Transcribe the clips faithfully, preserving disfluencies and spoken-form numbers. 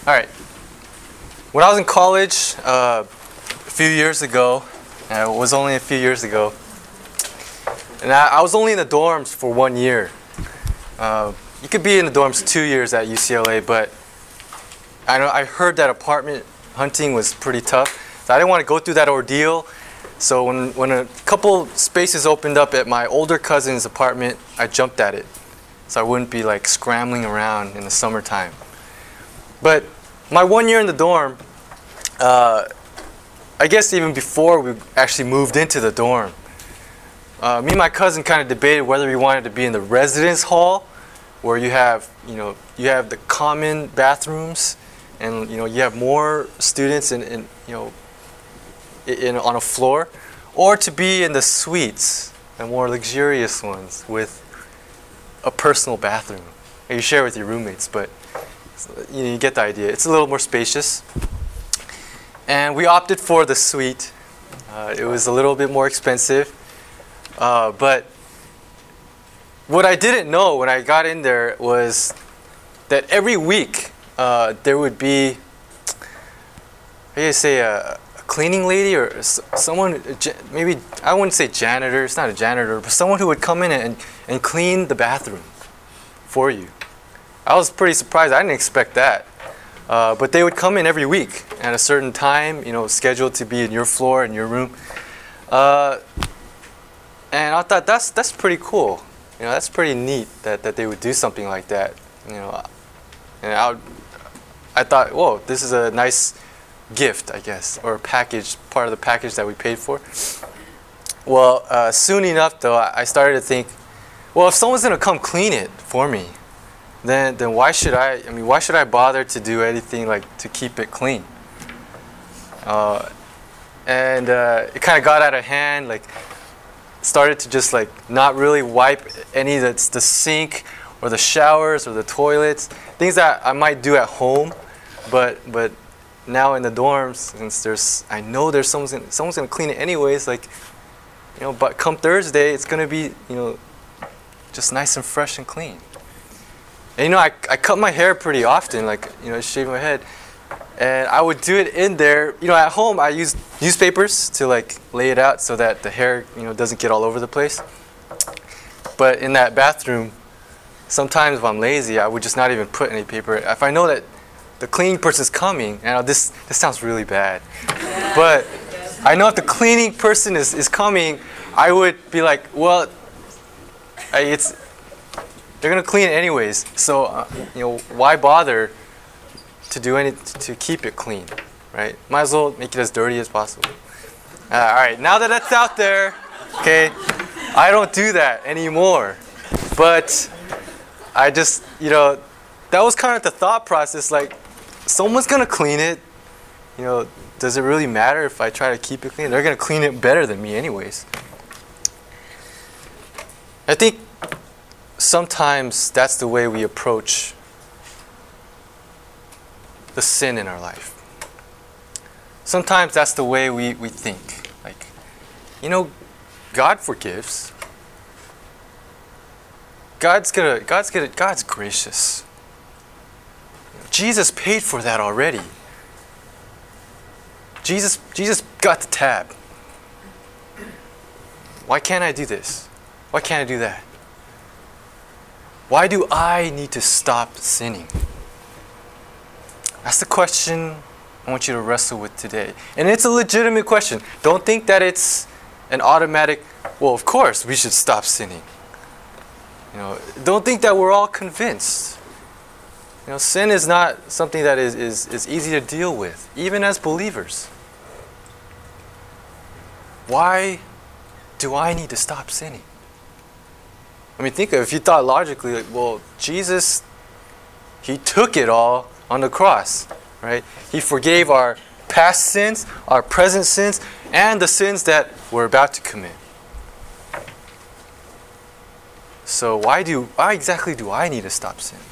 All right. When I was in college uh, a few years ago, and it was only a few years ago, and I, I was only in the dorms for one year. Uh, you could be in the dorms two years at U C L A, but I know I heard that apartment hunting was pretty tough, so I didn't want to go through that ordeal. So when when a couple spaces opened up at my older cousin's apartment, I jumped at it, so I wouldn't be like scrambling around in the summertime. But my one year in the dorm, uh, I guess even before we actually moved into the dorm, uh, me and my cousin kind of debated whether we wanted to be in the residence hall, where you have, you know, you have the common bathrooms, and you know you have more students in, in you know, in on a floor, or to be in the suites, the more luxurious ones with a personal bathroom. And you share with your roommates, but you know, you get the idea. It's a little more spacious. And we opted for the suite. Uh, it was a little bit more expensive. Uh, but what I didn't know when I got in there was that every week uh, there would be, how do you say, a, a cleaning lady or s- someone, maybe, I wouldn't say janitor, it's not a janitor, but someone who would come in and, and clean the bathroom for you. I was pretty surprised. I didn't expect that. Uh, but they would come in every week at a certain time, you know, scheduled to be in your floor, in your room. Uh, and I thought that's that's pretty cool. You know, that's pretty neat that, that they would do something like that. You know, and I would, I thought, whoa, this is a nice gift, I guess, or a package, part of the package that we paid for. Well, uh, soon enough, though, I started to think, well, if someone's going to come clean it for me, then then why should I, I mean, why should I bother to do anything like to keep it clean? Uh, and uh, it kind of got out of hand, like started to just like not really wipe any of the, the sink or the showers or the toilets, things that I might do at home, but but now in the dorms, since there's, I know there's someone's gonna, someone's gonna clean it anyways, like, you know, but come Thursday, it's gonna be, you know, just nice and fresh and clean. And you know, I, I cut my hair pretty often, like, you know, shave my head. And I would do it in there. You know, at home, I use newspapers to, like, lay it out so that the hair, you know, doesn't get all over the place. But in that bathroom, sometimes if I'm lazy, I would just not even put any paper. If I know that the cleaning person's coming, and I'll, this this sounds really bad, but I know if the cleaning person is, is coming, I would be like, well, I, it's... they're gonna clean it anyways, so uh, you know, why bother to do any to keep it clean, right? Might as well make it as dirty as possible. Uh, all right, now that that's out there, okay, I don't do that anymore. But I just, you know, that was kind of the thought process. Like, someone's gonna clean it. You know, does it really matter if I try to keep it clean? They're gonna clean it better than me anyways. I think sometimes that's the way we approach the sin in our life. Sometimes that's the way we, we think. Like, you know, God forgives. God's gonna, God's gonna, God's gracious. Jesus paid for that already. Jesus, Jesus got the tab. Why can't I do this? Why can't I do that? Why do I need to stop sinning? That's the question I want you to wrestle with today. And it's a legitimate question. Don't think that it's an automatic, well, of course we should stop sinning. You know, don't think that we're all convinced. You know, sin is not something that is, is, is easy to deal with, even as believers. Why do I need to stop sinning? I mean, think of it. If you thought logically, like, well, Jesus, He took it all on the cross, right? He forgave our past sins, our present sins, and the sins that we're about to commit. So why do why exactly do I need to stop sinning?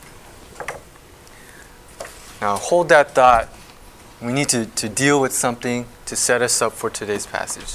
Now hold that thought. We need to, to deal with something to set us up for today's passage.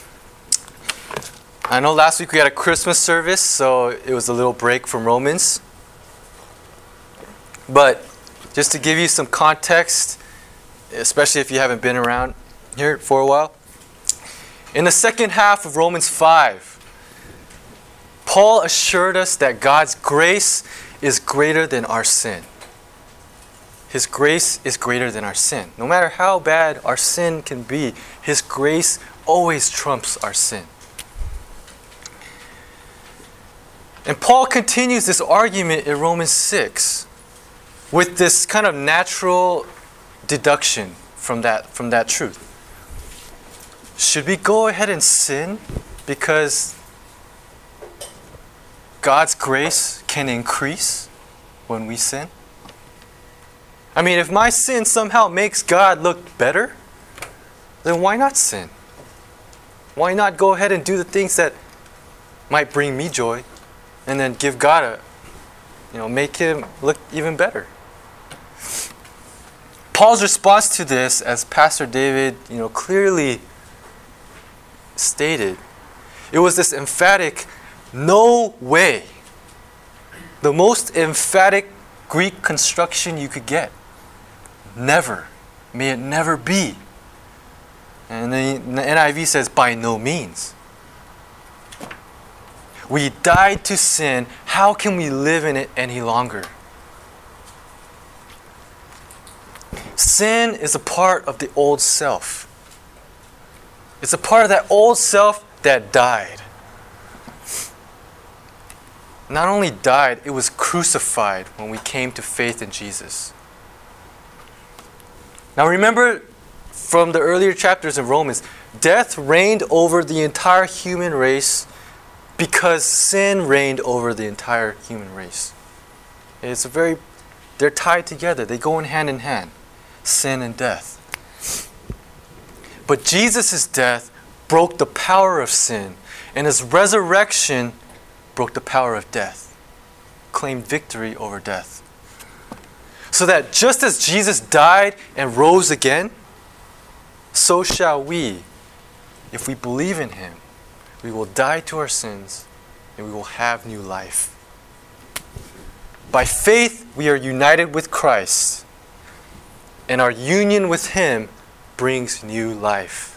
I know last week we had a Christmas service, so it was a little break from Romans. But just to give you some context, especially if you haven't been around here for a while. In the second half of Romans five, Paul assured us that God's grace is greater than our sin. His grace is greater than our sin. No matter how bad our sin can be, His grace always trumps our sin. And Paul continues this argument in Romans six with this kind of natural deduction from that, from that truth. Should we go ahead and sin because God's grace can increase when we sin? I mean, if my sin somehow makes God look better, then why not sin? Why not go ahead and do the things that might bring me joy and then give God a, you know, make Him look even better? Paul's response to this, as Pastor David, you know, clearly stated, it was this emphatic, no way. The most emphatic Greek construction you could get. Never. May it never be. And the N I V says, by no means. We died to sin. How can we live in it any longer? Sin is a part of the old self. It's a part of that old self that died. Not only died, it was crucified when we came to faith in Jesus. Now remember from the earlier chapters in Romans, death reigned over the entire human race because sin reigned over the entire human race. It's a very, they're tied together. They go in hand in hand, sin and death. But Jesus' death broke the power of sin, and His resurrection broke the power of death, claimed victory over death. So that just as Jesus died and rose again, so shall we, if we believe in Him. We will die to our sins and we will have new life. By faith, we are united with Christ, and our union with Him brings new life.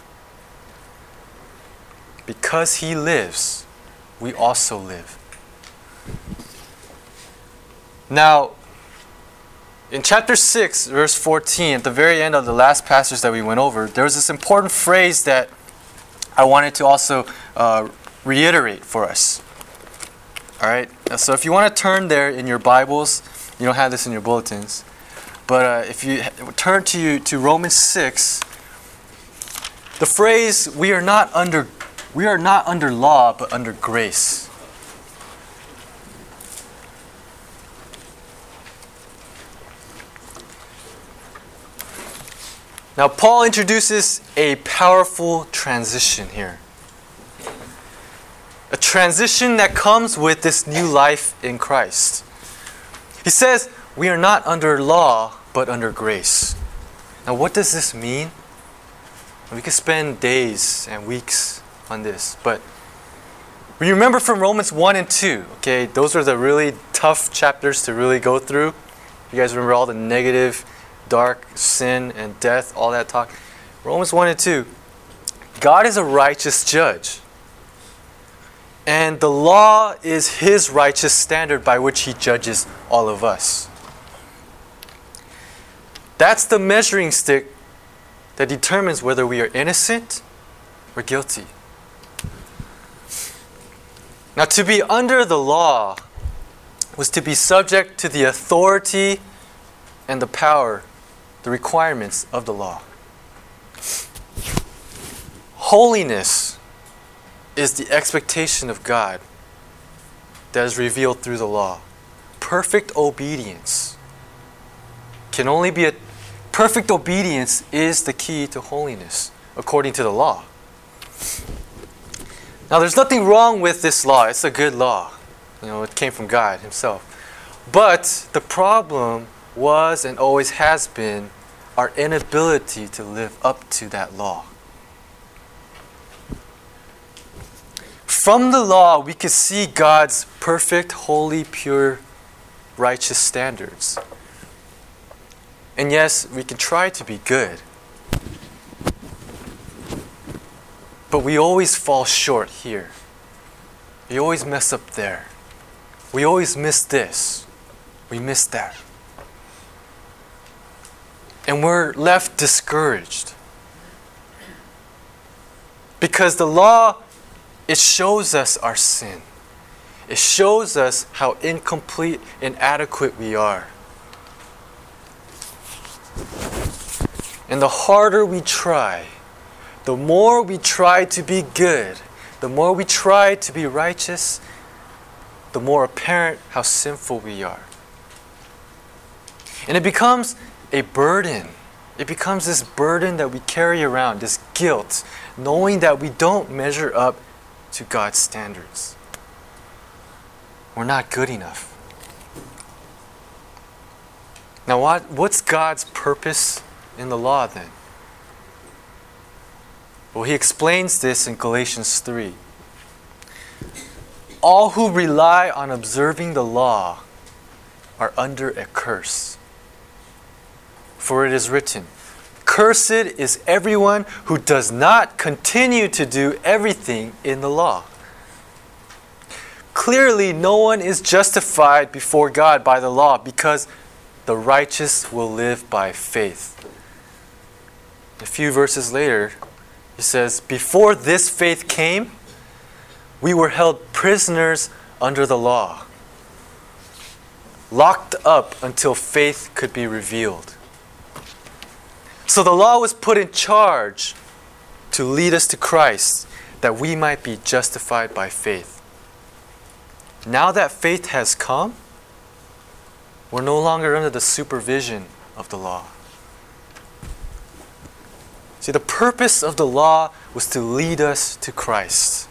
Because He lives, we also live. Now, in chapter six, verse fourteen, at the very end of the last passage that we went over, there's this important phrase that I wanted to also uh, reiterate for us. All right? So if you want to turn there in your Bibles, you don't have this in your bulletins, but uh, if you turn to, you, to Romans six, the phrase, we are not under We are not under law, but under grace. Now, Paul introduces a powerful transition here. A transition that comes with this new life in Christ. He says, we are not under law, but under grace. Now, what does this mean? We could spend days and weeks on this, but we remember from Romans one and two, okay, those are the really tough chapters to really go through. You guys remember all the negative, dark, sin and death, all that talk. Romans one and two, God is a righteous judge, and the law is His righteous standard by which He judges all of us. That's the measuring stick that determines whether we are innocent or guilty. Now, to be under the law was to be subject to the authority and the power, the requirements of the law. Holiness is the expectation of God that is revealed through the law. Perfect obedience can only be a perfect obedience is the key to holiness according to the law. Now, there's nothing wrong with this law. It's a good law. You know, it came from God Himself. But the problem was and always has been our inability to live up to that law. From the law, we could see God's perfect, holy, pure, righteous standards. And yes, we can try to be good. But we always fall short here. We always mess up there. We always miss this. We miss that. And we're left discouraged. Because the law, it shows us our sin. It shows us how incomplete, inadequate we are. And the harder we try, the more we try to be good, the more we try to be righteous, the more apparent how sinful we are. And it becomes a burden. It becomes this burden that we carry around, this guilt, knowing that we don't measure up to God's standards. We're not good enough. Now, what, what's God's purpose in the law then? Well, he explains this in Galatians three. All who rely on observing the law are under a curse. For it is written, "Cursed is everyone who does not continue to do everything in the law." Clearly, no one is justified before God by the law because the righteous will live by faith. A few verses later, he says, "Before this faith came, we were held prisoners under the law, locked up until faith could be revealed." So the law was put in charge to lead us to Christ, that we might be justified by faith. Now that faith has come, we're no longer under the supervision of the law. See, the purpose of the law was to lead us to Christ.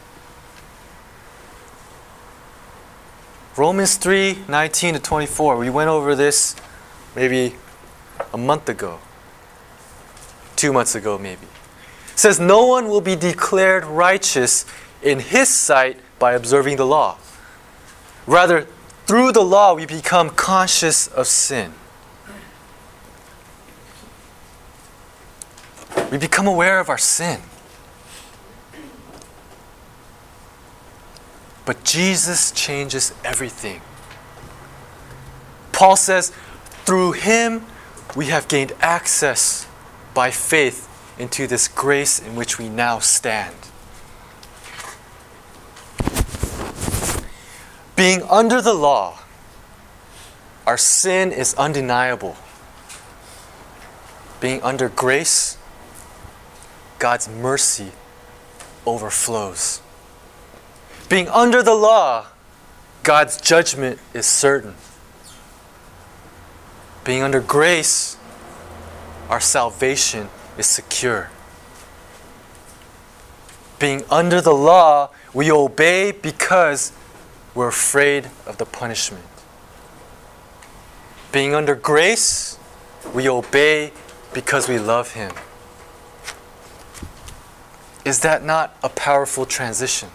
Romans three, nineteen to twenty-four, we went over this maybe a month ago. Two months ago maybe. It says, no one will be declared righteous in his sight by observing the law. Rather, through the law we become conscious of sin. We become aware of our sin. But Jesus changes everything. Paul says, through him we have gained access by faith into this grace in which we now stand. Being under the law, our sin is undeniable. Being under grace, God's mercy overflows. Being under the law, God's judgment is certain. Being under grace, our salvation is secure. Being under the law, we obey because we're afraid of the punishment. Being under grace, we obey because we love Him. Is that not a powerful transition?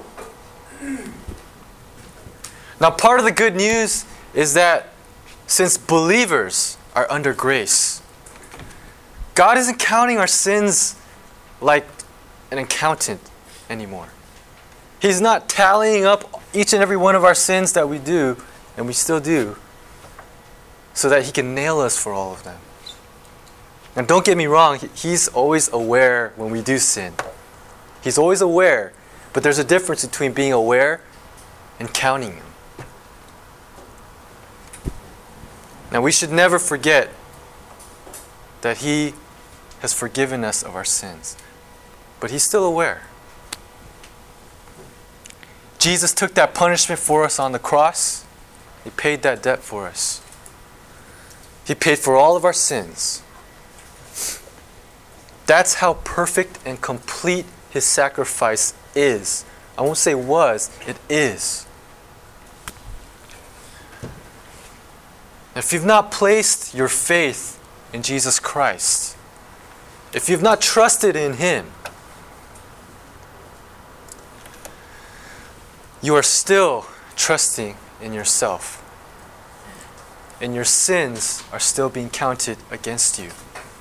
Now, part of the good news is that since believers are under grace, God isn't counting our sins like an accountant anymore. He's not tallying up each and every one of our sins that we do, and we still do, so that He can nail us for all of them. And don't get me wrong, He's always aware when we do sin. He's always aware, but there's a difference between being aware and counting them. Now, we should never forget that He has forgiven us of our sins, but He's still aware. Jesus took that punishment for us on the cross. He paid that debt for us. He paid for all of our sins. That's how perfect and complete His sacrifice is. I won't say was, it is. If you've not placed your faith in Jesus Christ, if you've not trusted in Him, you are still trusting in yourself. and your sins are still being counted against you.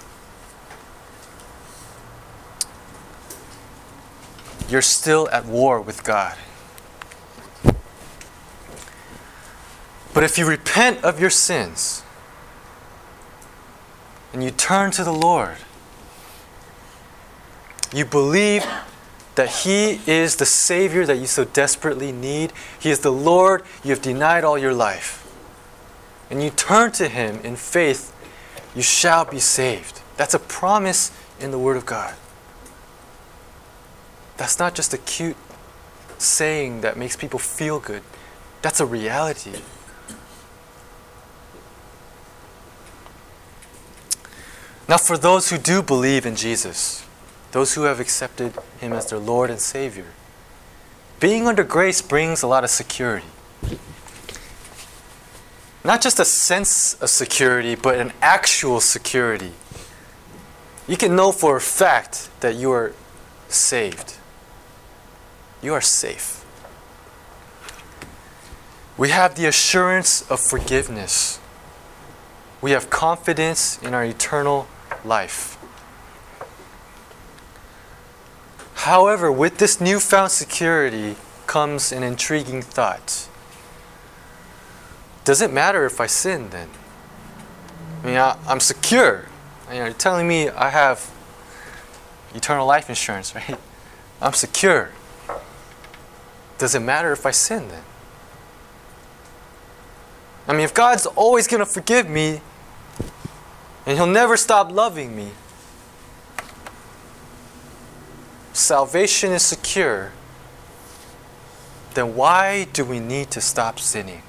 You're still at war with God. But if you repent of your sins and you turn to the Lord, you believe that He is the Savior that you so desperately need, He is the Lord you have denied all your life, and you turn to Him in faith, you shall be saved. That's a promise in the Word of God. That's not just a cute saying that makes people feel good. That's a reality. Now, for those who do believe in Jesus, those who have accepted Him as their Lord and Savior, being under grace brings a lot of security. Not just a sense of security, but an actual security. You can know for a fact that you are saved. You are safe. We have the assurance of forgiveness. We have confidence in our eternal life. However, with this newfound security comes an intriguing thought. Does it matter if I sin then? I mean, I, I'm secure. You know, you're telling me I have eternal life insurance, right? I'm secure. Does it matter if I sin then? I mean, if God's always going to forgive me and He'll never stop loving me, salvation is secure, then why do we need to stop sinning?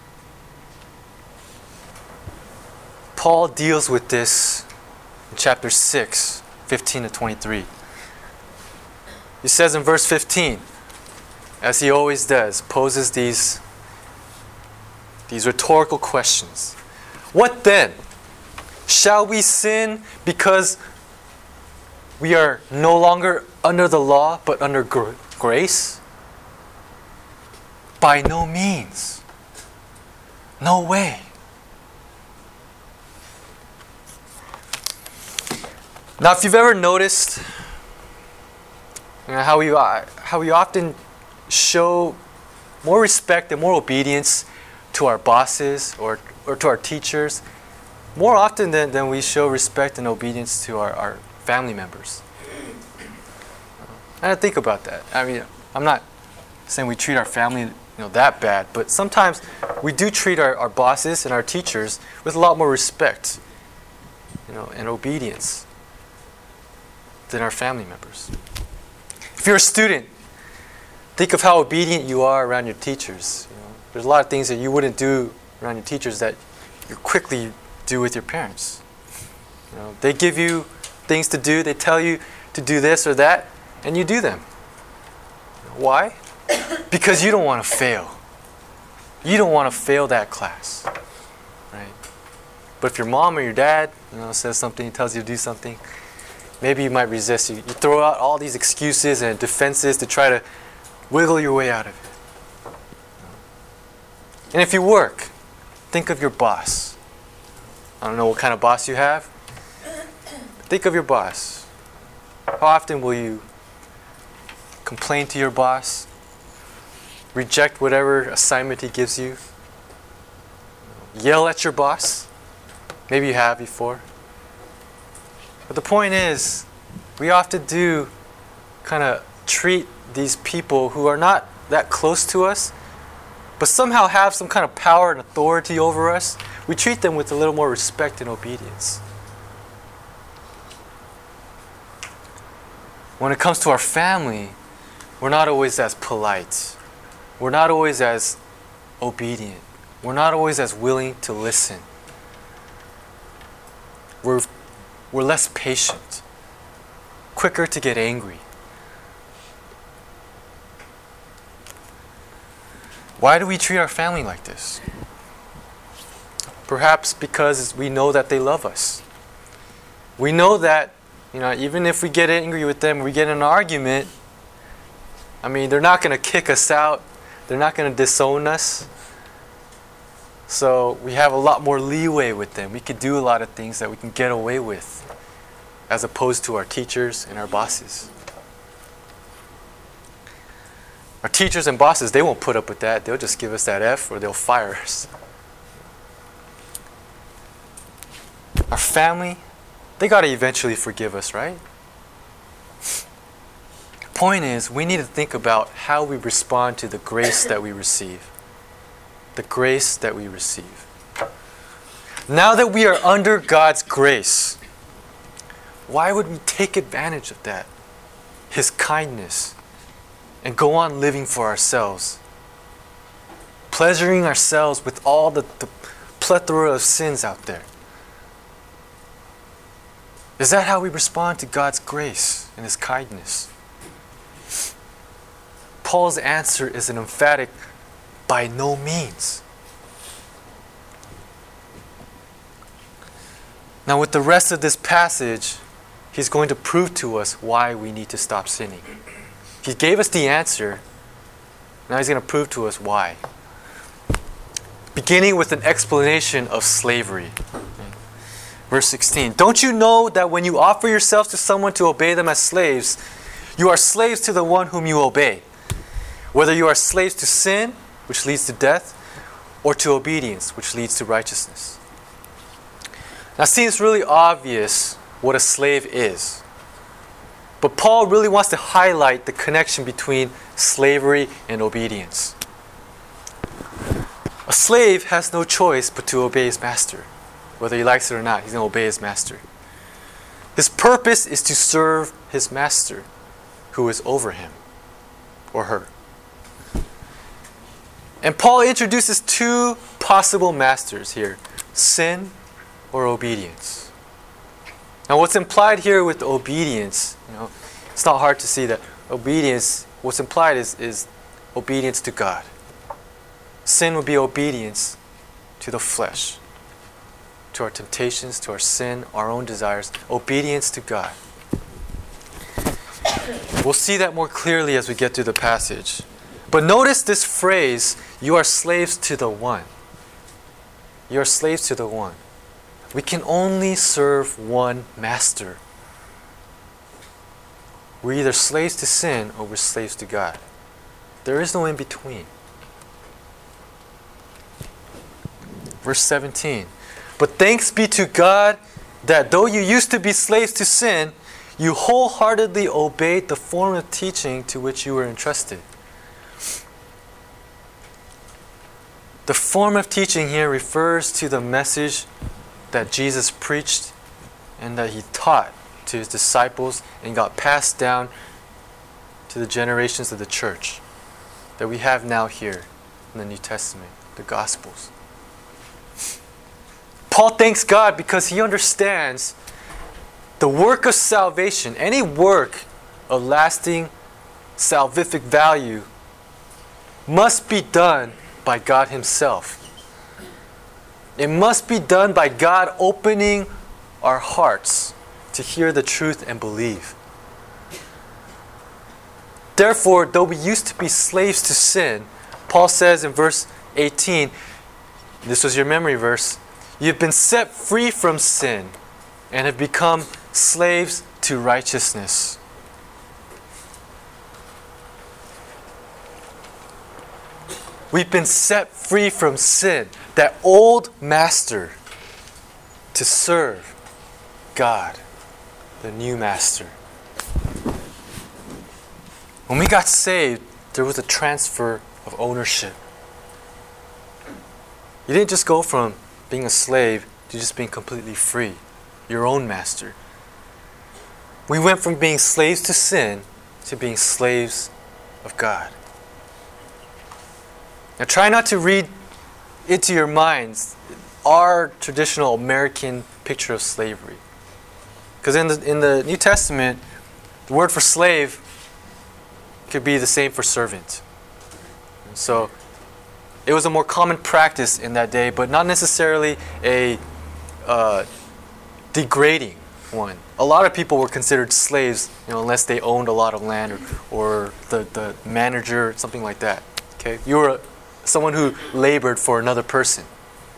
Paul deals with this in chapter six, fifteen to twenty-three. He says in verse fifteen, as he always does, poses these, these rhetorical questions. What then? Shall we sin because we are no longer under the law, but under gr- grace? By no means. No way. Now, if you've ever noticed, you know, how we uh, how we often show more respect and more obedience to our bosses or or to our teachers, more often than, than we show respect and obedience to our, our family members. I had to think about that. I mean, I'm not saying we treat our family, you know, that bad, but sometimes we do treat our, our bosses and our teachers with a lot more respect, you know, and obedience than our family members. If you're a student, think of how obedient you are around your teachers. You know, there's a lot of things that you wouldn't do around your teachers that you quickly do with your parents. You know, they give you things to do, they tell you to do this or that, and you do them. Why? Because you don't want to fail. You don't want to fail that class, right? But if your mom or your dad, you know, says something, tells you to do something, maybe you might resist. You, you throw out all these excuses and defenses to try to wiggle your way out of it. And if you work, think of your boss. I don't know what kind of boss you have. Think of your boss. How often will you complain to your boss? Reject whatever assignment he gives you? Yell at your boss? Maybe you have before. But the point is, we often do kind of treat these people who are not that close to us, but somehow have some kind of power and authority over us. We treat them with a little more respect and obedience. When it comes to our family, we're not always as polite. We're not always as obedient. We're not always as willing to listen. We're We're less patient, quicker to get angry. Why do we treat our family like this? Perhaps because we know that they love us. We know that, you know, even if we get angry with them, we get in an argument, I mean, they're not going to kick us out. They're not going to disown us. So we have a lot more leeway with them. We could do a lot of things that we can get away with as opposed to our teachers and our bosses. Our teachers and bosses, they won't put up with that. They'll just give us that F or they'll fire us. Our family, they got to eventually forgive us, right? The point is, we need to think about how we respond to the grace that we receive. The grace that we receive. Now that we are under God's grace, why would we take advantage of that? His kindness. And go on living for ourselves. Pleasuring ourselves with all the, the plethora of sins out there. Is that how we respond to God's grace and His kindness? Paul's answer is an emphatic, by no means. Now with the rest of this passage, he's going to prove to us why we need to stop sinning. He gave us the answer. Now he's going to prove to us why. Beginning with an explanation of slavery. Verse sixteen. Don't you know that when you offer yourselves to someone to obey them as slaves, you are slaves to the one whom you obey? Whether you are slaves to sin, which leads to death, or to obedience, which leads to righteousness. Now it seems really obvious what a slave is. But Paul really wants to highlight the connection between slavery and obedience. A slave has no choice but to obey his master. Whether he likes it or not, he's going to obey his master. His purpose is to serve his master, who is over him, or her. And Paul introduces two possible masters here, sin or obedience. Now what's implied here with obedience, you know, it's not hard to see that obedience, what's implied is, is obedience to God. Sin would be obedience to the flesh, to our temptations, to our sin, our own desires, obedience to God. We'll see that more clearly as we get through the passage. But notice this phrase, you are slaves to the one. You are slaves to the one. We can only serve one master. We're either slaves to sin or we're slaves to God. There is no in between. Verse seventeen. But thanks be to God that though you used to be slaves to sin, you wholeheartedly obeyed the form of teaching to which you were entrusted. The form of teaching here refers to the message that Jesus preached and that He taught to His disciples and got passed down to the generations of the church that we have now here in the New Testament, the Gospels. Paul thanks God because he understands the work of salvation, any work of lasting salvific value, must be done by God Himself. It must be done by God opening our hearts to hear the truth and believe. Therefore, though we used to be slaves to sin, Paul says in verse eighteen, this was your memory verse, you've been set free from sin and have become slaves to righteousness. We've been set free from sin, that old master, to serve God, the new master. When we got saved, there was a transfer of ownership. You didn't just go from being a slave to just being completely free, your own master. We went from being slaves to sin to being slaves of God. Now try not to read into your minds our traditional American picture of slavery. Because in the, in the New Testament, the word for slave could be the same for servant. And so it was a more common practice in that day, but not necessarily a uh, degrading one. A lot of people were considered slaves, you know, unless they owned a lot of land or, or the, the manager, something like that. Okay, you were someone who labored for another person.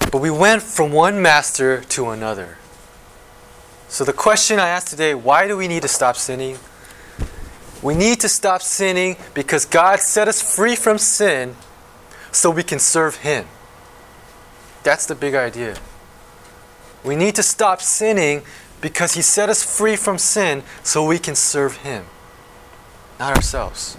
But we went from one master to another. So the question I asked today, why do we need to stop sinning? We need to stop sinning because God set us free from sin so we can serve Him. That's the big idea. We need to stop sinning because He set us free from sin so we can serve Him, not ourselves.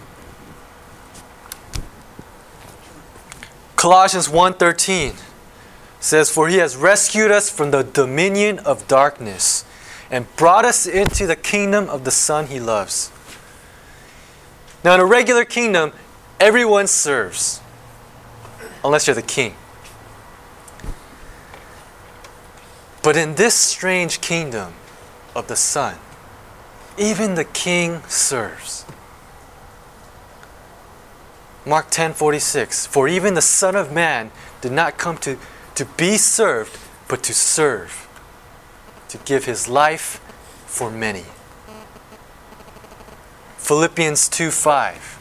Colossians one thirteen says, "For He has rescued us from the dominion of darkness and brought us into the kingdom of the Son He loves." Now in a regular kingdom, everyone serves, unless you're the king. But in this strange kingdom of the Son, even the king serves. Mark ten forty-six, "For even the Son of Man did not come to, to be served, but to serve, to give His life for many." Philippians two five,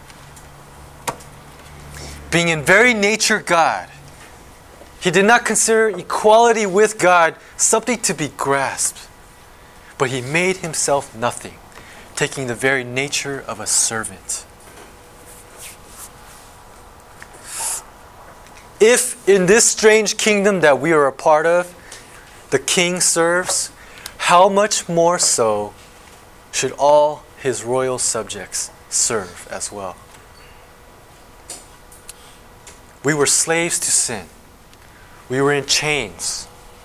"Being in very nature God, He did not consider equality with God something to be grasped, but He made Himself nothing, taking the very nature of a servant." If in this strange kingdom that we are a part of, the King serves, how much more so should all His royal subjects serve as well? We were slaves to sin. We were in chains,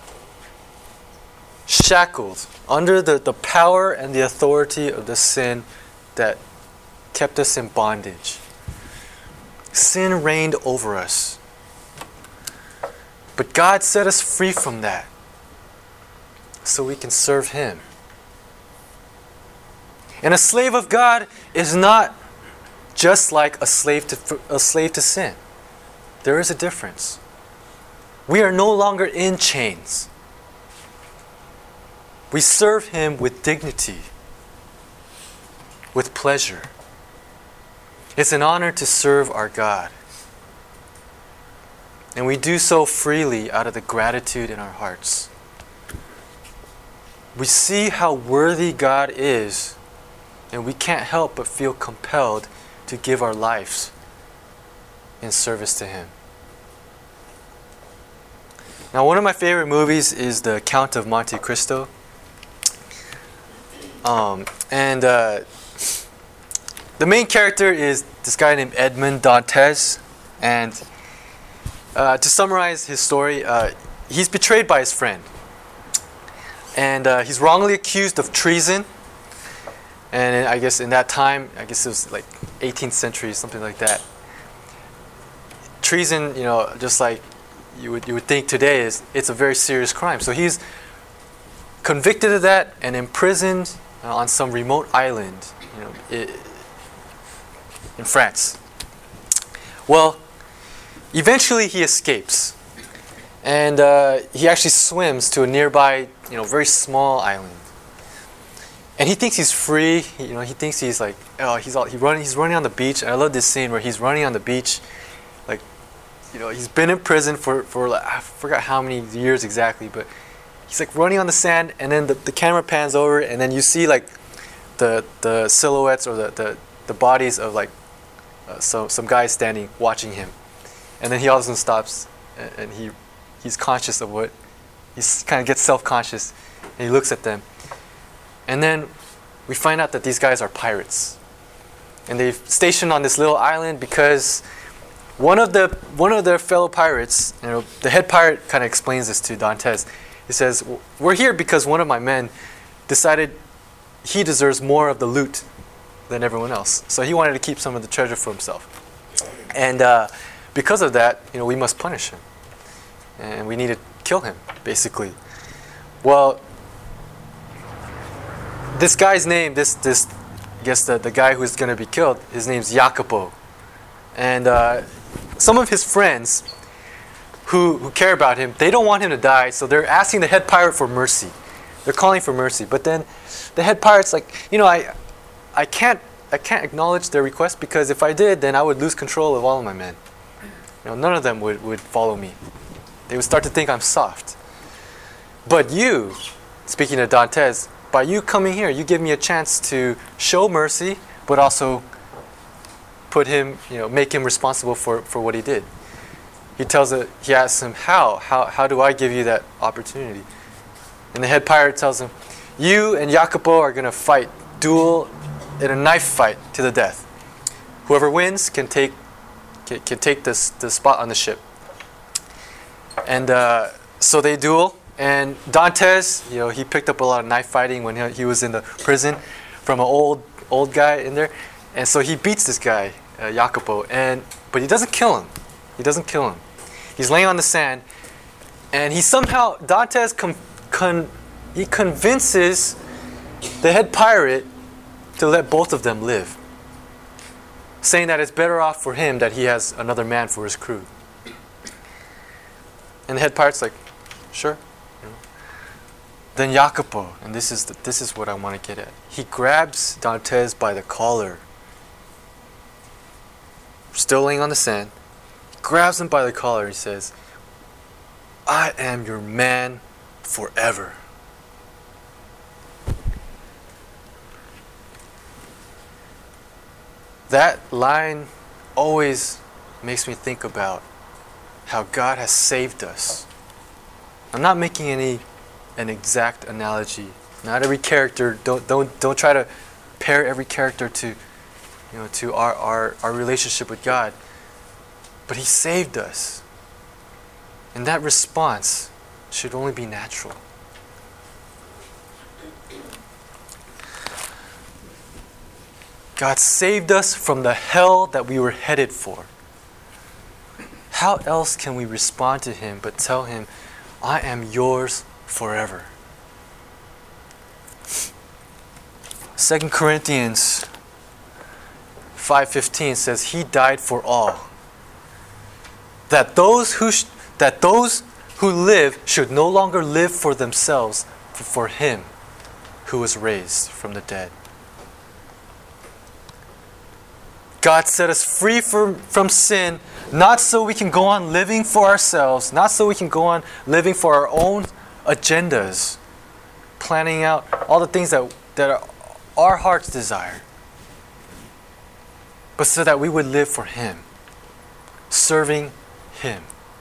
shackled under the, the power and the authority of the sin that kept us in bondage. Sin reigned over us. But God set us free from that so we can serve Him. And a slave of God is not just like a slave to, a slave to sin. There is a difference. We are no longer in chains. We serve Him with dignity, with pleasure. It's an honor to serve our God. And we do so freely out of the gratitude in our hearts. We see how worthy God is, and we can't help but feel compelled to give our lives in service to Him. Now, one of my favorite movies is The Count of Monte Cristo. Um, and uh, the main character is this guy named Edmond Dantes. And uh, to summarize his story, uh, he's betrayed by his friend. And uh, he's wrongly accused of treason. And I guess in that time, I guess it was like eighteenth century, something like that. Treason, you know, just like you would you would think today, is it's a very serious crime. So he's convicted of that and imprisoned uh, on some remote island, you know, it, in France. Well, eventually he escapes, and uh, he actually swims to a nearby, you know, very small island. And he thinks he's free. He, you know, he thinks he's like, oh, he's all he running. He's running on the beach. And I love this scene where he's running on the beach, like, you know, he's been in prison for for like, I forgot how many years exactly, but he's like running on the sand, and then the, the camera pans over, and then you see like the the silhouettes or the the, the bodies of like uh, some some guys standing watching him, and then he all of a sudden stops, and, and he he's conscious of what he kind of gets self-conscious, and he looks at them. And then we find out that these guys are pirates. And they've stationed on this little island because one of the one of their fellow pirates, you know, the head pirate kind of explains this to Dantes. He says, "We're here because one of my men decided he deserves more of the loot than everyone else. So he wanted to keep some of the treasure for himself. And uh, because of that, you know, we must punish him. And we need to kill him, basically." Well, this guy's name, this, this, I guess the, the guy who's going to be killed, his name's Jacopo. And uh, some of his friends who, who care about him, they don't want him to die, so they're asking the head pirate for mercy. They're calling for mercy. But then the head pirate's like, you know, I, I can't, I can't acknowledge their request because if I did, then I would lose control of all of my men. You know, none of them would, would follow me. They would start to think I'm soft. But you, speaking to Dantes, by you coming here, you give me a chance to show mercy, but also put him, you know, make him responsible for, for what he did. He tells it, he asks him, how? how? How do I give you that opportunity? And the head pirate tells him, you and Jacopo are going to fight, duel in a knife fight to the death. Whoever wins can take can, can take this the spot on the ship. And uh, so they duel. And Dantes, you know, he picked up a lot of knife fighting when he, he was in the prison from an old old guy in there. And so he beats this guy, uh, Jacopo, and but he doesn't kill him. He doesn't kill him. He's laying on the sand, and he somehow Dantes com, con, he convinces the head pirate to let both of them live, saying that it's better off for him that he has another man for his crew. And the head pirate's like, sure. You know. Then Jacopo, and this is the, this is what I want to get at. He grabs Dantes by the collar, still laying on the sand. He grabs him by the collar. He says, "I am your man forever." That line always makes me think about how God has saved us. I'm not making any an exact analogy. Not every character. Don't don't don't try to pair every character to, you know, to our our, our relationship with God. But He saved us, and that response should only be natural. God saved us from the hell that we were headed for. How else can we respond to Him but tell Him, I am yours forever? Second Corinthians five fifteen says, He died for all, that those who sh- that those who live should no longer live for themselves, but for Him who was raised from the dead. God set us free from, from sin, not so we can go on living for ourselves, not so we can go on living for our own agendas, planning out all the things that, that are, our hearts desire, but so that we would live for Him, serving Him.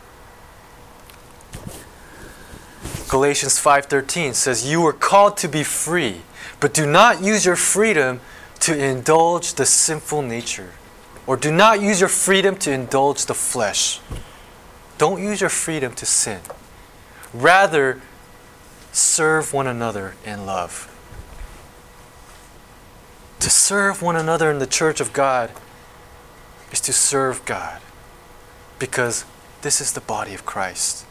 Galatians five thirteen says, You were called to be free, but do not use your freedom to indulge the sinful nature, or do not use your freedom to indulge the flesh. Don't use your freedom to sin. Rather, serve one another in love. To serve one another in the church of God is to serve God, because this is the body of Christ.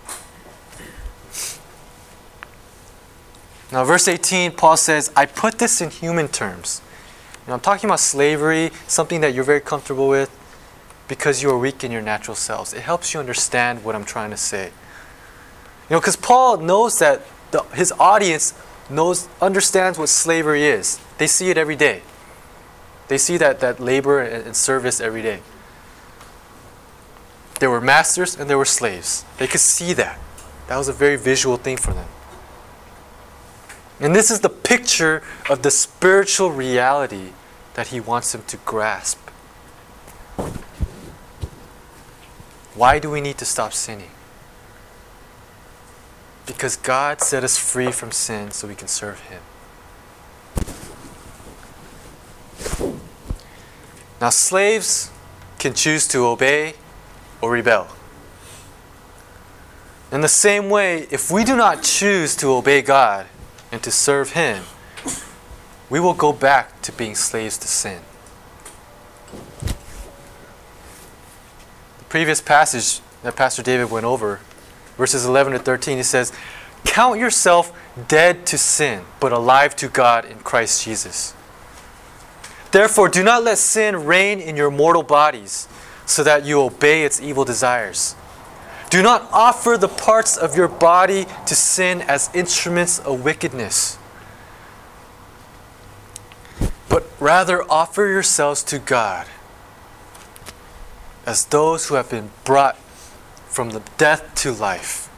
Now, verse eighteen, Paul says, I put this in human terms. Now, I'm talking about slavery, something that you're very comfortable with, because you are weak in your natural selves. It helps you understand what I'm trying to say. You know, because Paul knows that the, his audience knows, understands what slavery is. They see it every day. They see that, that labor and, and service every day. There were masters and there were slaves. They could see that. That was a very visual thing for them. And this is the picture of the spiritual reality that he wants them to grasp. Why do we need to stop sinning? Because God set us free from sin so we can serve Him. Now, slaves can choose to obey or rebel. In the same way, if we do not choose to obey God and to serve Him, we will go back to being slaves to sin. The previous passage that Pastor David went over, verses eleven to thirteen, he says, Count yourself dead to sin, but alive to God in Christ Jesus. Therefore, do not let sin reign in your mortal bodies, so that you obey its evil desires. Do not offer the parts of your body to sin as instruments of wickedness, but rather offer yourselves to God as those who have been brought from the death to life.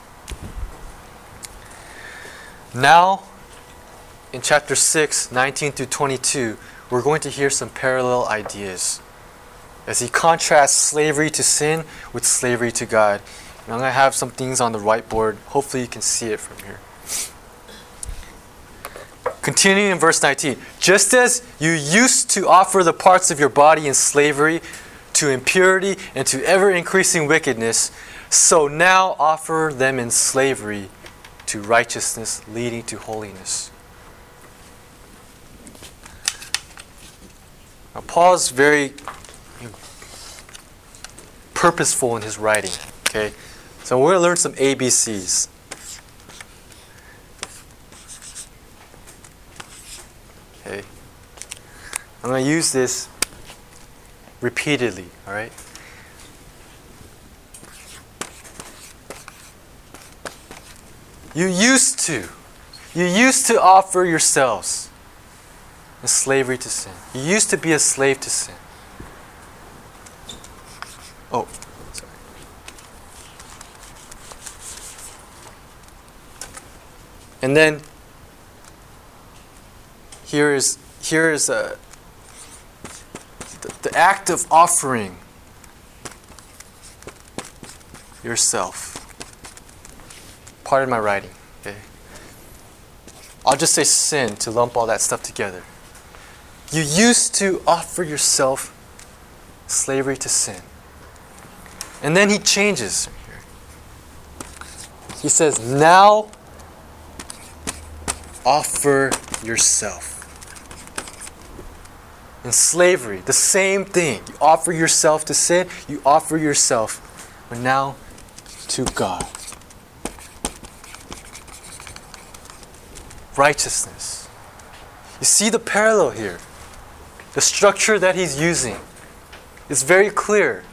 Now, in chapter six, nineteen through twenty-two, we're going to hear some parallel ideas as he contrasts slavery to sin with slavery to God. And I'm going to have some things on the whiteboard. Hopefully you can see it from here. Continuing in verse nineteen. Just as you used to offer the parts of your body in slavery to impurity and to ever-increasing wickedness, so now offer them in slavery to righteousness leading to holiness. Now, Paul's very purposeful in his writing. Okay, so we're going to learn some A B Cs. Okay, I'm going to use this repeatedly. All right. You used to, you used to offer yourselves in slavery to sin. You used to be a slave to sin. Oh, sorry. And then here is here is a the, the act of offering yourself. Pardon my writing. Okay. I'll just say sin to lump all that stuff together. You used to offer yourself slavery to sin. And then he changes here. He says, now offer yourself. In slavery, the same thing. You offer yourself to sin, you offer yourself, but now to God. Righteousness. You see the parallel here. The structure that he's using is very clear.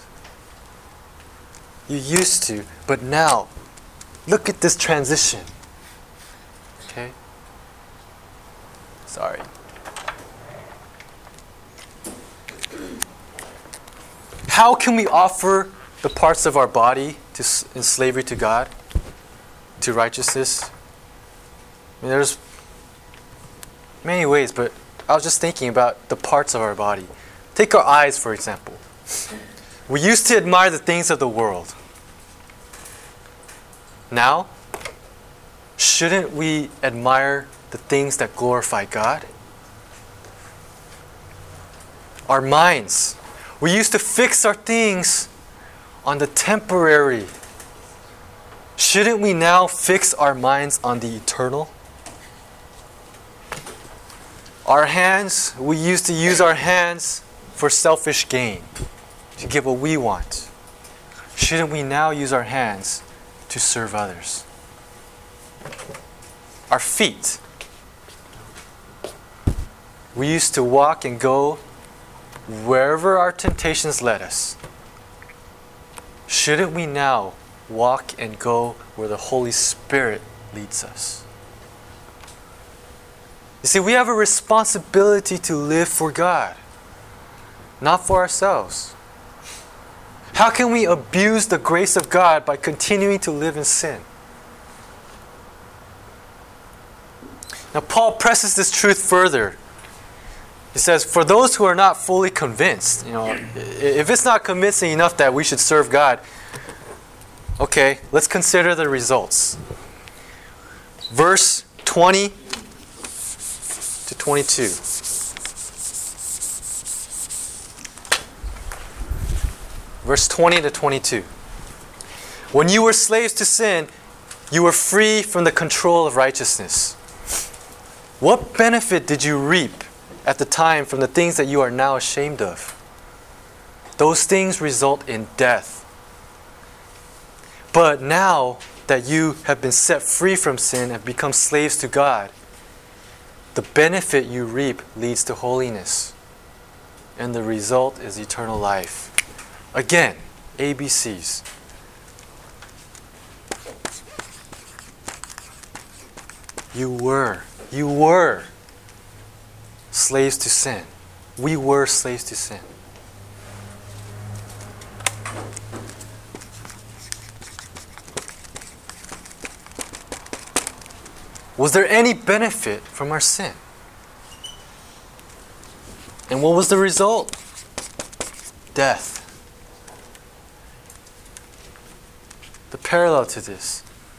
You used to, but now, look at this transition. Okay? Sorry. How can we offer the parts of our body to, in slavery to God, to righteousness? I mean, there's many ways, but I was just thinking about the parts of our body. Take our eyes, for example. We used to admire the things of the world. Now, shouldn't we admire the things that glorify God? Our minds. We used to fix our things on the temporary. Shouldn't we now fix our minds on the eternal? Our hands, we used to use our hands for selfish gain, to get what we want. Shouldn't we now use our hands to serve others? Our feet. We used to walk and go wherever our temptations led us. Shouldn't we now walk and go where the Holy Spirit leads us? You see, we have a responsibility to live for God, not for ourselves. How can we abuse the grace of God by continuing to live in sin? Now, Paul presses this truth further. He says, for those who are not fully convinced, you know, if it's not convincing enough that we should serve God, okay, let's consider the results. Verse twenty to twenty-two. Verse twenty to twenty-two. When you were slaves to sin, you were free from the control of righteousness. What benefit did you reap at the time from the things that you are now ashamed of? Those things result in death. But now that you have been set free from sin and become slaves to God, the benefit you reap leads to holiness, and the result is eternal life. Again, A B Cs. You were, you were slaves to sin. We were slaves to sin. Was there any benefit from our sin? And what was the result? Death. The parallel to this.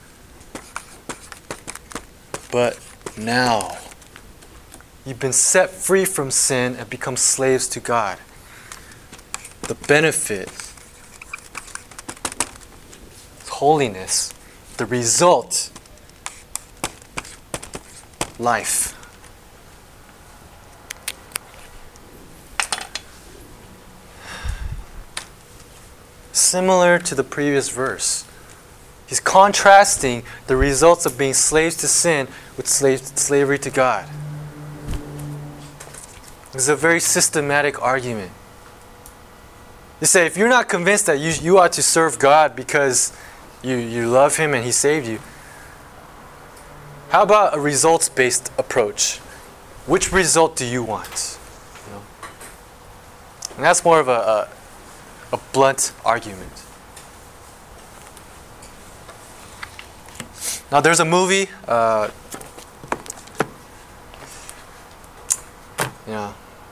But now, you've been set free from sin and become slaves to God. The benefit, holiness, the result, life. Similar to the previous verse. He's contrasting the results of being slaves to sin with slave, slavery to God. It's a very systematic argument. You say, if you're not convinced that you, you ought to serve God because you, you love Him and He saved you, how about a results-based approach? Which result do you want? You know? And that's more of a, a, a blunt argument. Now there's a movie, uh, yeah.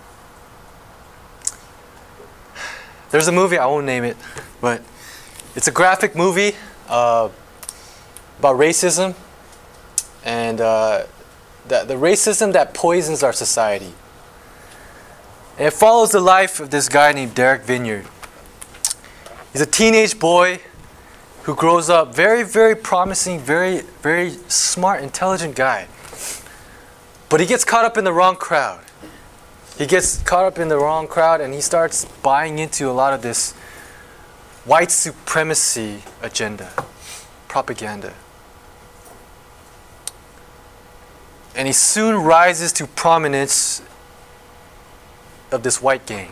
There's a movie, I won't name it, but it's a graphic movie uh, about racism and uh, the, the racism that poisons our society. And it follows the life of this guy named Derek Vineyard. He's a teenage boy who grows up very, very promising, very, very smart, intelligent guy. But he gets caught up in the wrong crowd. He gets caught up in the wrong crowd and he starts buying into a lot of this white supremacy agenda, propaganda. And he soon rises to prominence of this white gang.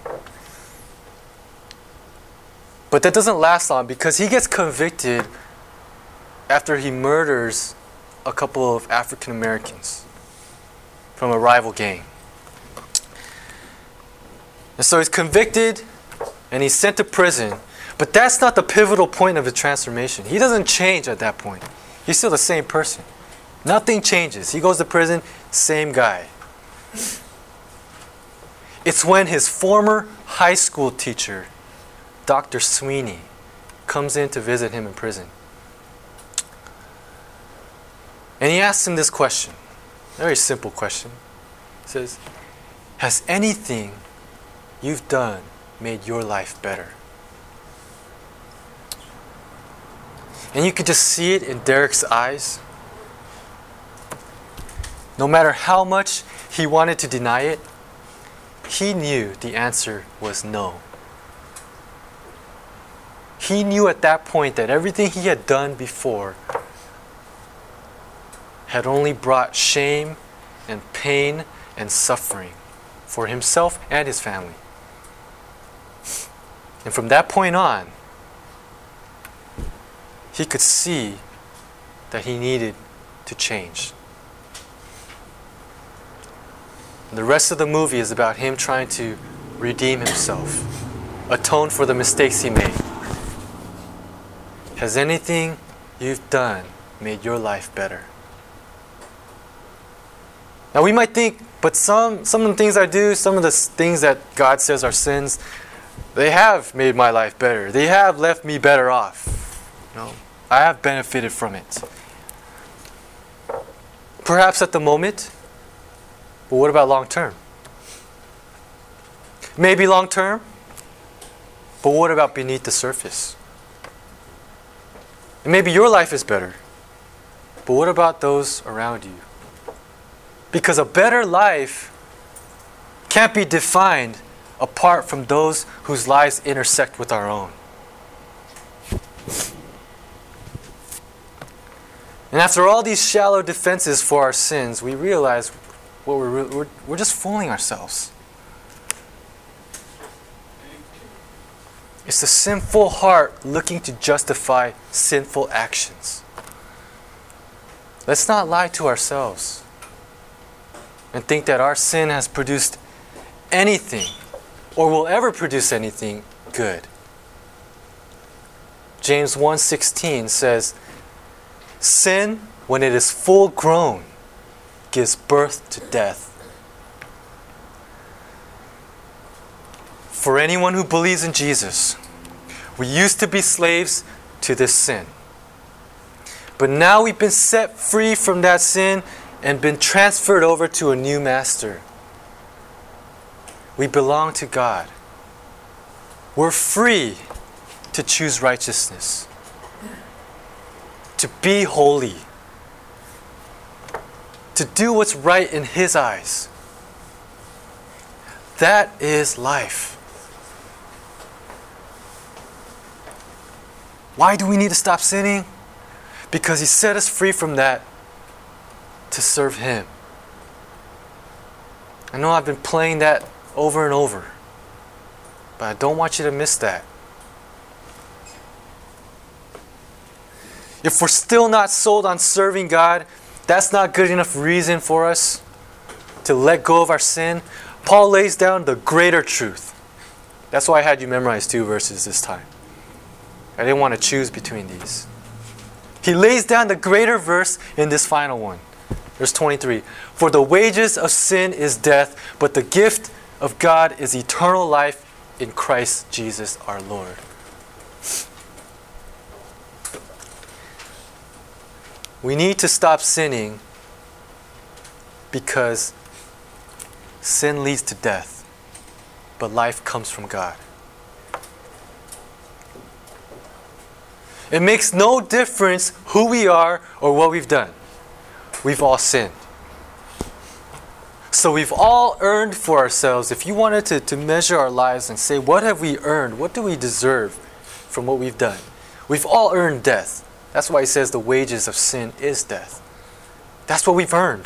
But that doesn't last long because he gets convicted after he murders a couple of African Americans from a rival gang. And so he's convicted and he's sent to prison. But that's not the pivotal point of his transformation. He doesn't change at that point. He's still the same person. Nothing changes. He goes to prison, same guy. It's when his former high school teacher, Doctor Sweeney, comes in to visit him in prison. And he asks him this question, a very simple question. He says, has anything you've done made your life better? And you could just see it in Derek's eyes. No matter how much he wanted to deny it, he knew the answer was no. He knew at that point that everything he had done before had only brought shame and pain and suffering for himself and his family. And from that point on, he could see that he needed to change. And the rest of the movie is about him trying to redeem himself, atone for the mistakes he made. Has anything you've done made your life better? Now we might think, but some, some of the things I do, some of the things that God says are sins, they have made my life better. They have left me better off. You know, I have benefited from it. Perhaps at the moment, but what about long term? Maybe long term, but what about beneath the surface? And maybe your life is better, but what about those around you? Because a better life can't be defined apart from those whose lives intersect with our own. And after all these shallow defenses for our sins, we realize what we're, we're, we're just fooling ourselves. It's the sinful heart looking to justify sinful actions. Let's not lie to ourselves and think that our sin has produced anything or will ever produce anything good. James one sixteen says, sin, when it is full grown, gives birth to death. For anyone who believes in Jesus, we used to be slaves to this sin. But now we've been set free from that sin and been transferred over to a new master. We belong to God. We're free to choose righteousness, to be holy, to do what's right in His eyes. That is life. Why do we need to stop sinning? Because He set us free from that to serve Him. I know I've been playing that over and over, but I don't want you to miss that. If we're still not sold on serving God, that's not good enough reason for us to let go of our sin. Paul lays down the greater truth. That's why I had you memorize two verses this time. I didn't want to choose between these. He lays down the greater verse in this final one. Verse twenty-three. For the wages of sin is death, but the gift of God is eternal life in Christ Jesus our Lord. We need to stop sinning because sin leads to death, but life comes from God. It makes no difference who we are or what we've done. We've all sinned. So we've all earned for ourselves. If you wanted to, to measure our lives and say, what have we earned? What do we deserve from what we've done? We've all earned death. That's why He says the wages of sin is death. That's what we've earned.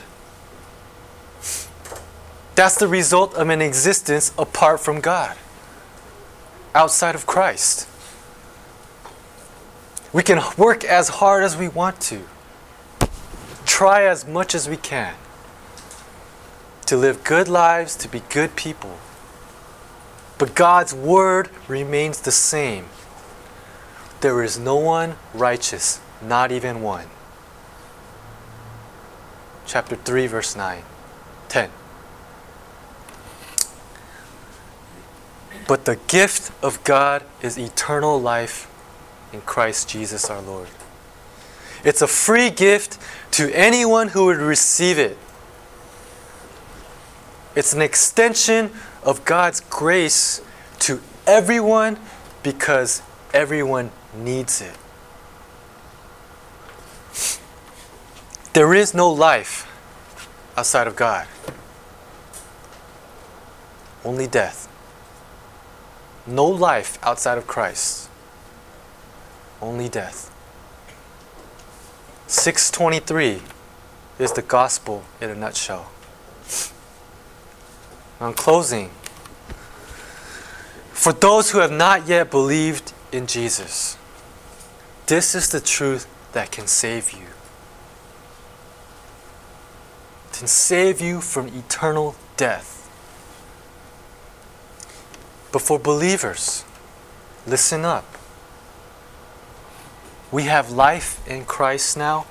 That's the result of an existence apart from God, outside of Christ. We can work as hard as we want to, try as much as we can to live good lives, to be good people. But God's word remains the same. There is no one righteous, not even one. Chapter three, verse nine, ten. But the gift of God is eternal life in Christ Jesus our Lord. It's a free gift to anyone who would receive it. It's an extension of God's grace to everyone because everyone needs it. There is no life outside of God. Only death. No life outside of Christ. Only death. six twenty-three is the gospel in a nutshell. On closing, for those who have not yet believed in Jesus, this is the truth that can save you. It can save you from eternal death. But for believers, listen up. We have life in Christ now,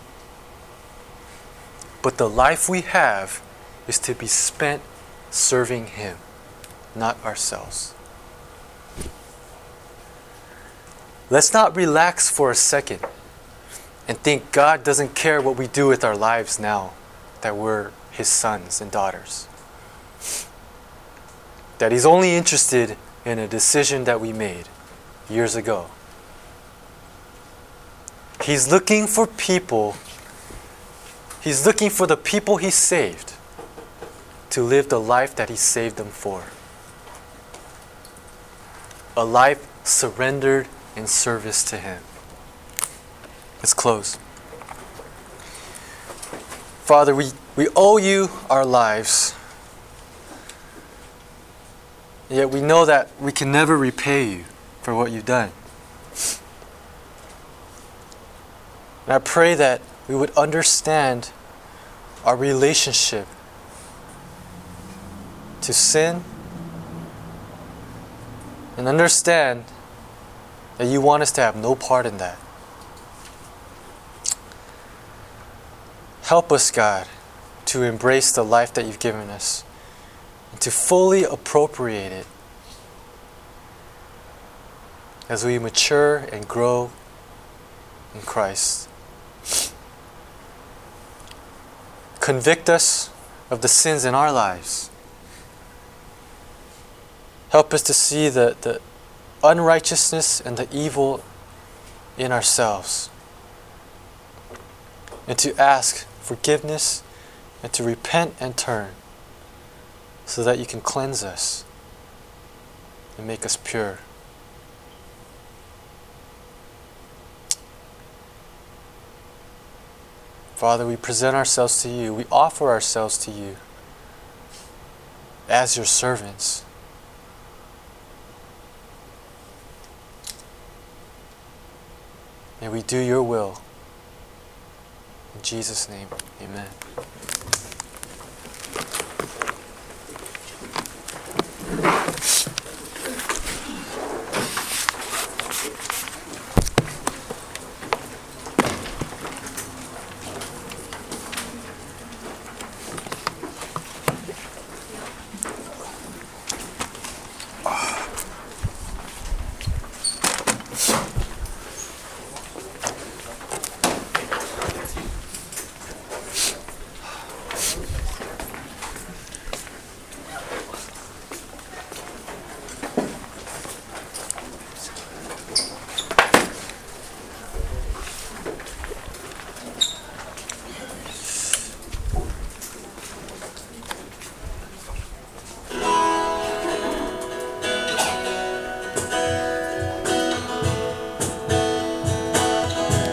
but the life we have is to be spent serving Him, not ourselves. Let's not relax for a second and think God doesn't care what we do with our lives now that we're His sons and daughters. That He's only interested in a decision that we made years ago. He's looking for people, He's looking for the people He saved to live the life that He saved them for. A life surrendered in service to Him. Let's close. Father, we, we owe You our lives. Yet we know that we can never repay You for what You've done. And I pray that we would understand our relationship to sin and understand that You want us to have no part in that. Help us, God, to embrace the life that you've given us and to fully appropriate it as we mature and grow in Christ. Convict us of the sins in our lives. Help us to see the, the unrighteousness and the evil in ourselves, and to ask forgiveness and to repent and turn so that you can cleanse us and make us pure. Father, we present ourselves to you. We offer ourselves to you as your servants. May we do your will. In Jesus' name, amen.